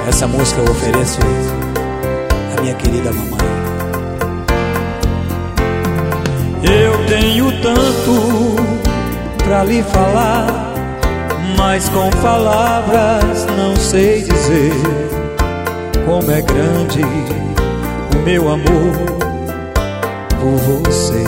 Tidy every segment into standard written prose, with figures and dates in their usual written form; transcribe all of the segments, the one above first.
Essa música eu ofereço à minha querida mamãe. Eu tenho tanto pra lhe falar, mas com palavras não sei dizer como é grande o meu amor por você.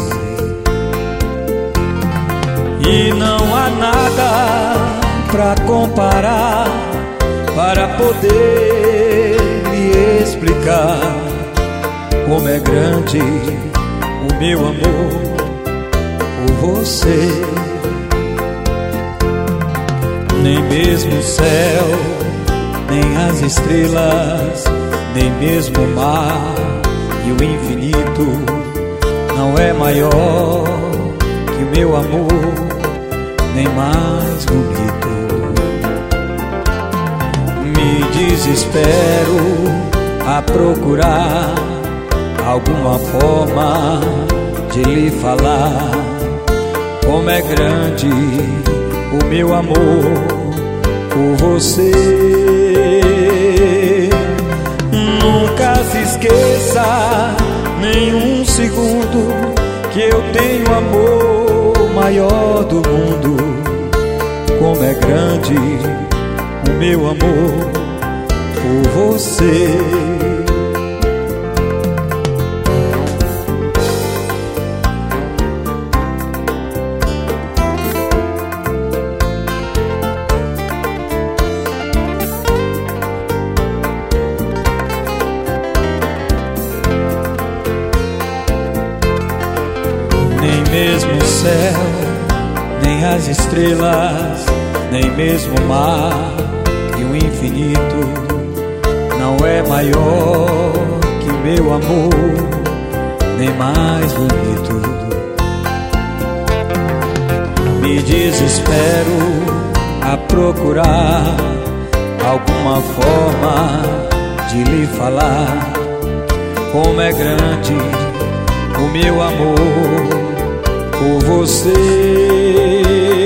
E não há nada pra comparar, para poder lhe explicar como é grande o meu amor por você. Nem mesmo o céu, nem as estrelas, nem mesmo o mar e o infinito não é maior que o meu amor, nem mais bonito. Me desespero a procurar alguma forma de lhe falar como é grande o meu amor por você. Nunca se esqueça nem um segundo que eu tenho o amor maior do mundo. Como é grande o meu amor por você. Nem mesmo o céu, nem as estrelas, nem mesmo o mar e o infinito não é maior que o meu amor, nem mais bonito. Me desespero a procurar alguma forma de lhe falar como é grande o meu amor por você.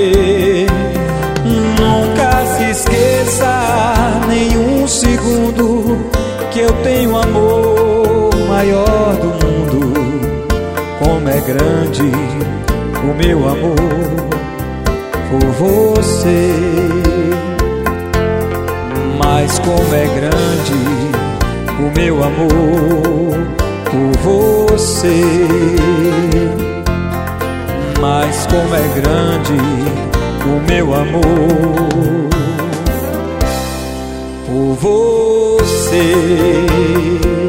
Nunca se esqueça nem um segundo que eu tenho o amor maior do mundo. Como é grande o meu amor por você. Mas como é grande o meu amor por você. Mas como é grande o meu amor por você.